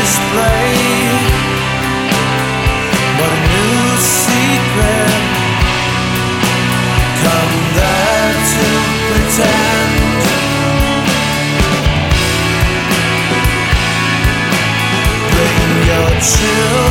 display, but a new secret. Come there to pretend. Bring your children.